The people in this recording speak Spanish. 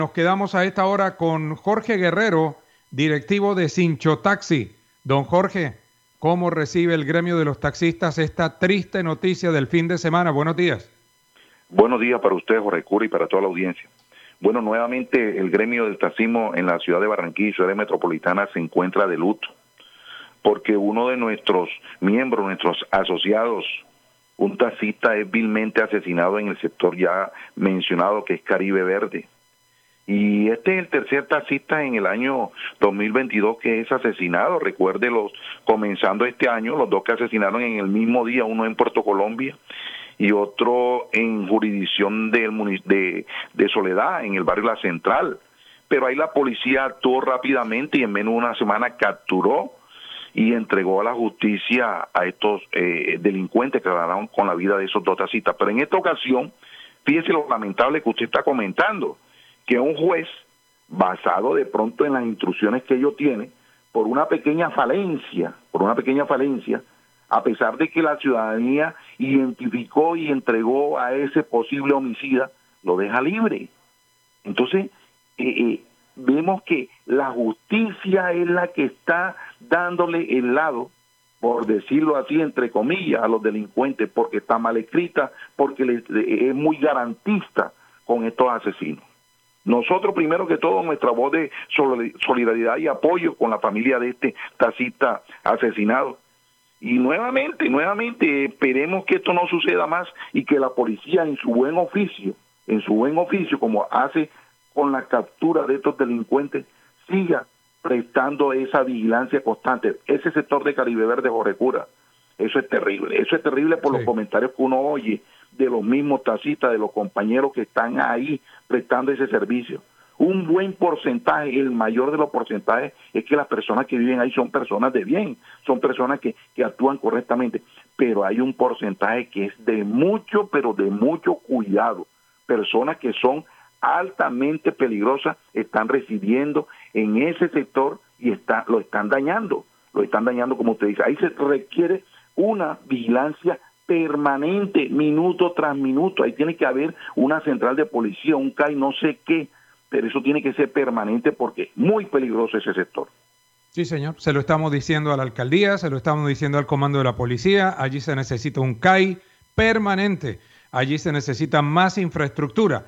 Nos quedamos a esta hora con Jorge Guerrero, directivo de Cincho Taxi. Don Jorge, ¿cómo recibe el gremio de los taxistas esta triste noticia del fin de semana? Buenos días. Buenos días para usted, Jorge Cura, y para toda la audiencia. Bueno, nuevamente el gremio del taxismo en la ciudad de Barranquilla, ciudad metropolitana, se encuentra de luto, porque uno de nuestros miembros, nuestros asociados, un taxista es vilmente asesinado en el sector ya mencionado, que es Caribe Verde. Y este es el tercer taxista en el año 2022 que es asesinado. Recuerde, comenzando este año, los dos que asesinaron en el mismo día, uno en Puerto Colombia y otro en jurisdicción de Soledad, en el barrio La Central. Pero ahí la policía actuó rápidamente y en menos de una semana capturó y entregó a la justicia a estos delincuentes que acabaron con la vida de esos dos taxistas. Pero en esta ocasión, fíjese lo lamentable que usted está comentando, que un juez, basado de pronto en las instrucciones que ellos tienen, por una pequeña falencia, a pesar de que la ciudadanía identificó y entregó a ese posible homicida, lo deja libre. Entonces, vemos que la justicia es la que está dándole el lado, por decirlo así, entre comillas, a los delincuentes, porque está mal escrita, porque es muy garantista con estos asesinos. Nosotros, primero que todo, nuestra voz de solidaridad y apoyo con la familia de este taxista asesinado. Y nuevamente, esperemos que esto no suceda más y que la policía en su buen oficio, como hace con la captura de estos delincuentes, siga prestando esa vigilancia constante. Ese sector de Caribe Verde, Jorge Cura, eso es terrible por los comentarios que uno oye de los mismos taxistas, de los compañeros que están ahí prestando ese servicio. Un buen porcentaje, el mayor de los porcentajes, es que las personas que viven ahí son personas de bien, son personas que actúan correctamente, pero hay un porcentaje que es de mucho, pero de mucho cuidado. Personas que son altamente peligrosas están residiendo en ese sector y lo están dañando como usted dice. Ahí se requiere una vigilancia permanente, minuto tras minuto. Ahí tiene que haber una central de policía, un CAI, no sé qué, pero eso tiene que ser permanente porque es muy peligroso ese sector. Sí, señor. Se lo estamos diciendo a la alcaldía, se lo estamos diciendo al comando de la policía. Allí se necesita un CAI permanente. Allí se necesita más infraestructura.